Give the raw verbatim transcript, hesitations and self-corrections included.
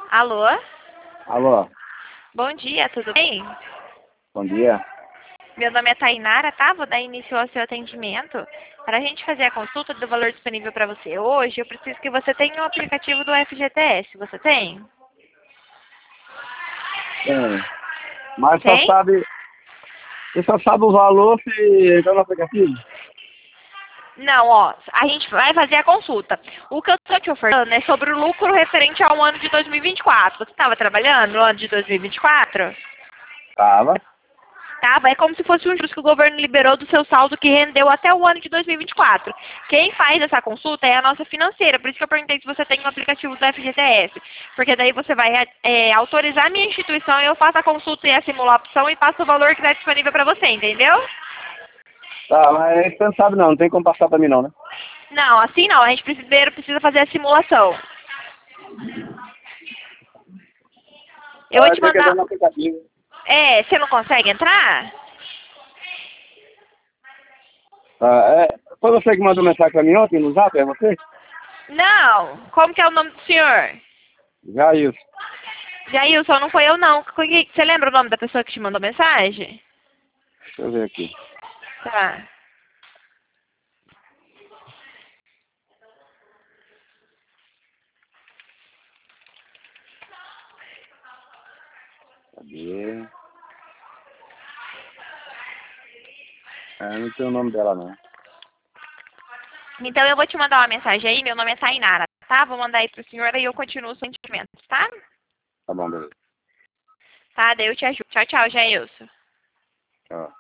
Alô? Alô, Bom dia, tudo bem? bom dia. Meu nome é Tainara, tá? Vou dar início ao seu atendimento. Para a gente fazer a consulta do valor disponível para você hoje, eu preciso que você tenha o aplicativo do F G T S. Você tem? Tem. Mas só Tem? sabe, você só sabe o valor se entrar no aplicativo? Não, ó, a gente vai fazer a consulta. O que eu estou te ofertando é sobre o lucro referente ao ano de dois mil e vinte e quatro. Você estava trabalhando no ano de dois mil e vinte e quatro? Tava. Tá? É como se fosse um juros que o governo liberou do seu saldo que rendeu até o ano de dois mil e vinte e quatro. Quem faz essa consulta é a nossa financeira, por isso que eu perguntei se você tem um aplicativo do F G T S. Porque daí você vai é, autorizar a minha instituição e eu faço a consulta e a simulação e passo o valor que está disponível para você, entendeu? Tá, mas você não sabe não, não tem como passar pra mim não, né? Não, assim não, a gente primeiro precisa fazer a simulação. Eu vou Ah, te tem que entrar mandar... no aplicativo. É, você não consegue entrar? Ah, é, foi você que mandou mensagem pra mim ontem no Zap, é você? Não. Como que é o nome do senhor? Jair. Jailson, não foi eu não. Você lembra o nome da pessoa que te mandou mensagem? Deixa eu ver aqui. Tá. Cadê? É, não tem o nome dela não. Então eu vou te mandar uma mensagem aí, meu nome é Tainara, tá? Vou mandar aí pro senhor e eu continuo os sentimentos, tá? Tá bom, beleza. Tá, daí eu te ajudo. Tchau, tchau, Jailson. Tchau.